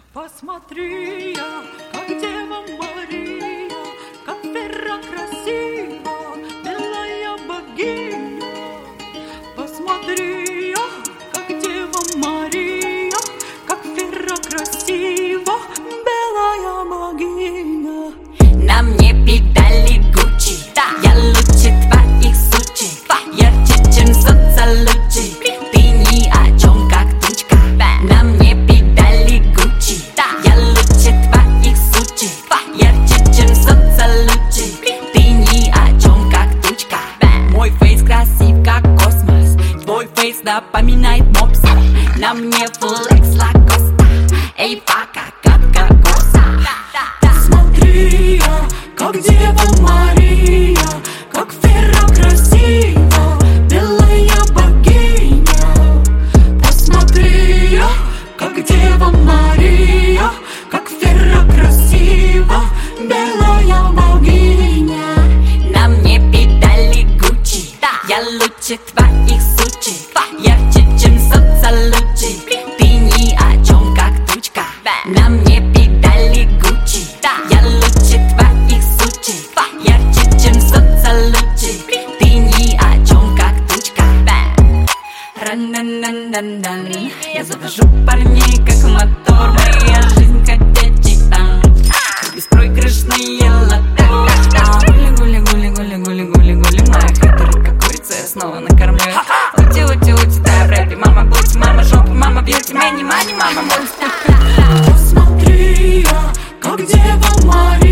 Посмотри я, как Дева Мария, как Вера красива, белая богиня. Посмотри я, как Дева Мария, как Вера красива, белая богиня. На мне педали Гуччи, я лучше твоих сучек, ярче, чем соцалучи. Ты ни о чем, как тучка. На мне педали Гуччи, я лучше твоих сучек, ярче, чем соцалучи. Ты ни о чем, как тучка. Мой фейс красив, как космос, твой фейс напоминает мопса. На мне флекс Лакоста, эй, пока, как кокоса. Посмотри я, как Дева Мария, как Вера красива, белая богиня. Посмотри я, как Дева Мария, как Вера красива, белая богиня. На мне педали Гуччи, я лучше твоих сучек, ярче, чем соцалучи. Ты ни о чем, как тучка. На мне педали Гуччи, я лучше твоих сучек, ярче, чем соцалучи. Ты ни о чем, как тучка. Ран-дан-дан-дан-дан. Я завожу парней, как мотор, моя жизнь как титан. Беспроигрышные лото. Гули-гули-гули-гули-гули-гули. Моя хитрый, как курица, я снова накормлю. Ути-ути-ути, дай в рэпе. Мама бути, мама жопа, мама бьюти, мани, мани, мама мульти. Посмотри я, как Дева Мария.